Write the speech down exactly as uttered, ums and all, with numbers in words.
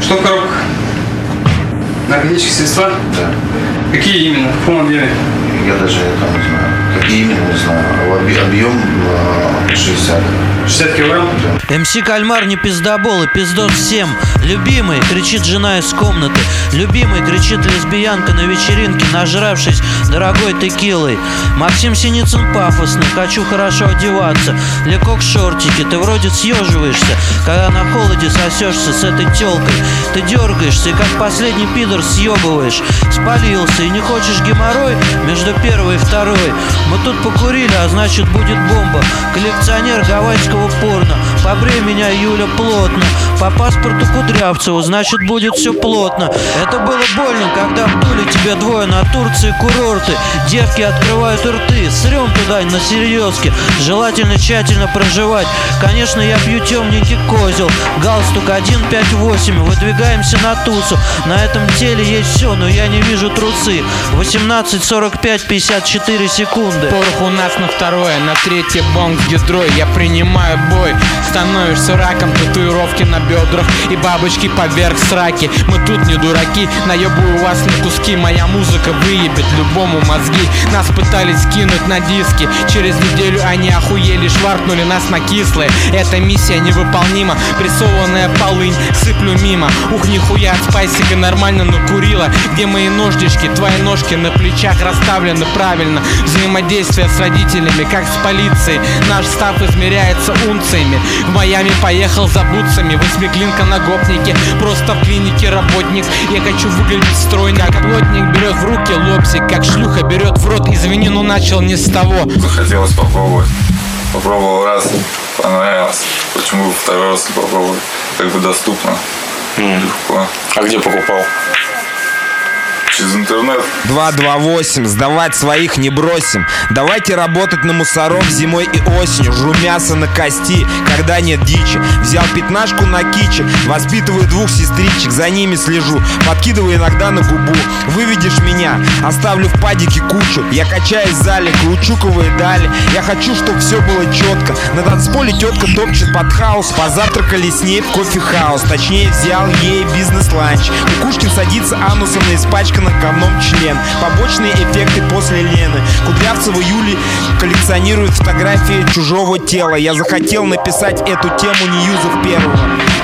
Что в коробках? Наркотические средства? Да. Какие именно? В каком объеме? Я даже это не знаю. Какие именно, не знаю. Объем шестьдесят. шестьдесят килограмм? Да. эм си Кальмар не пиздобол и пиздос всем. Любимый, кричит жена из комнаты. Любимый, кричит лесбиянка на вечеринке, нажравшись дорогой текилой. Максим Синицын пафосный, хочу хорошо одеваться. Лекок шортики, ты вроде съеживаешься, когда на холоде сосешься с этой телкой. Ты дергаешься и как последний пидор съебываешь. Спалился и не хочешь геморрой между первой и второй. Мы тут покурили, а значит будет бомба. Коллекционер гавайского порно. Побрей меня, Юля, плотно. По паспорту Кудрявцева, значит будет все плотно. Это было больно, когда вдули тебе двое на Турции курорты. Девки открывают рты, срем туда на серьезке. Желательно тщательно проживать. Конечно, я пью темненький козел. Галстук один пять восемь. Выдвигаемся на тусу. На этом теле есть все, но я не вижу трусы. восемнадцать сорок пять пятьдесят четыре секунды. Порох у нас на второе, на третье бонг с гидрой. Я принимаю бой. Становишься раком, татуировки на бедрах и бабочки поверх сраки. Мы тут не дураки, наебую вас на куски. Моя музыка выебет любому мозги. Нас пытались кинуть на диски. Через неделю они охуели, шваркнули нас на кислые. Эта миссия невыполнима. Прессованная полынь, сыплю мимо. Ух, нихуя от спайсика нормально накурила. Где мои нождички, твои ножки на плечах расставлены правильно. Взаимодействие с родителями, как с полицией. Наш став измеряется унциями. В Майами поехал за бутсами. Восьмиклинка на гопнике, просто в клинике работник. Я хочу выглядеть стройно, как плотник берет в руки лобзик, как шлюха берет в рот. Извини, но начал не с того. Захотелось попробовать. Попробовал раз, понравилось. Почему второй раз не попробовать? Как бы доступно. Mm. Легко. А где покупал? Через интернет. два два восемь. Сдавать своих не бросим. Давайте работать на мусоров зимой и осенью. Жру мясо на кости, когда нет дичи. Взял пятнашку на киче. Воспитываю двух сестричек, за ними слежу. Подкидываю иногда на губу. Выведешь меня, оставлю в падике кучу. Я качаюсь в зале, кручу дали. Я хочу, чтобы все было четко. На танцполе тетка топчет под хаус. Позавтракали с ней в кофе-хаус. Точнее, взял ей бизнес-ланч. Кукушкин садится анусом на испачканный говном член. Побочные эффекты после Лены. Кудрявцева Юли коллекционирует фотографии чужого тела. Я захотел написать эту тему, не юзав первого.